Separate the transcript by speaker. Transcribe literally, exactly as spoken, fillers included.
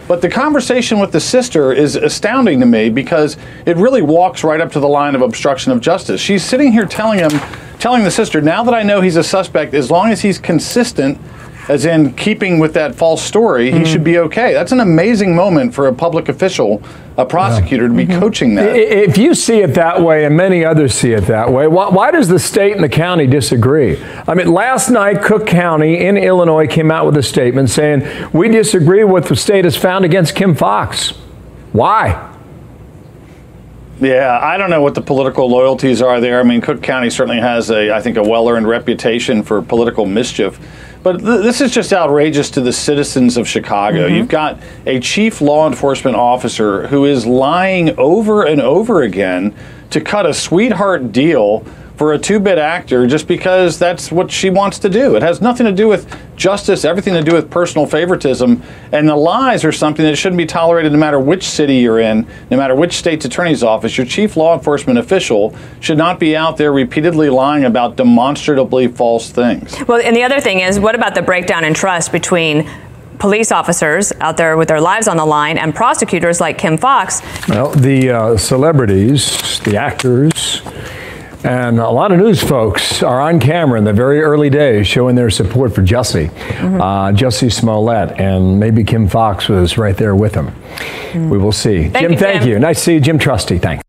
Speaker 1: But the conversation with the sister is astounding to me because it really walks right up to the line of obstruction of justice. She's sitting here telling him, telling the sister, now that I know he's a suspect, as long as he's consistent, as in keeping with that false story, he mm-hmm. should be okay. That's an amazing moment for a public official, a prosecutor, yeah. to be mm-hmm. coaching that.
Speaker 2: If you see it that way, and many others see it that way, why, why does the state and the county disagree? I mean, last night, Cook County in Illinois came out with a statement saying, we disagree with what the state has found against Kim Foxx. Why?
Speaker 1: Yeah, I don't know what the political loyalties are there. I mean, Cook County certainly has, a, I think, a well-earned reputation for political mischief. But th- this is just outrageous to the citizens of Chicago. Mm-hmm. You've got a chief law enforcement officer who is lying over and over again to cut a sweetheart deal for a two-bit actor just because that's what she wants to do. It has nothing to do with justice, everything to do with personal favoritism. And the lies are something that shouldn't be tolerated no matter which city you're in, no matter which state's attorney's office. Your chief law enforcement official should not be out there repeatedly lying about demonstrably false things.
Speaker 3: Well, and the other thing is, what about the breakdown in trust between police officers out there with their lives on the line and prosecutors like Kim Foxx?
Speaker 2: Well, the uh, celebrities, the actors, and a lot of news folks are on camera in the very early days showing their support for Jussie, mm-hmm. uh, Jussie Smollett, and maybe Kim Foxx was right there with him. Mm-hmm. We will see.
Speaker 3: Thank
Speaker 2: Jim,
Speaker 3: you,
Speaker 2: thank
Speaker 3: Jim.
Speaker 2: you. Nice to see you, Jim Trusty. Thanks.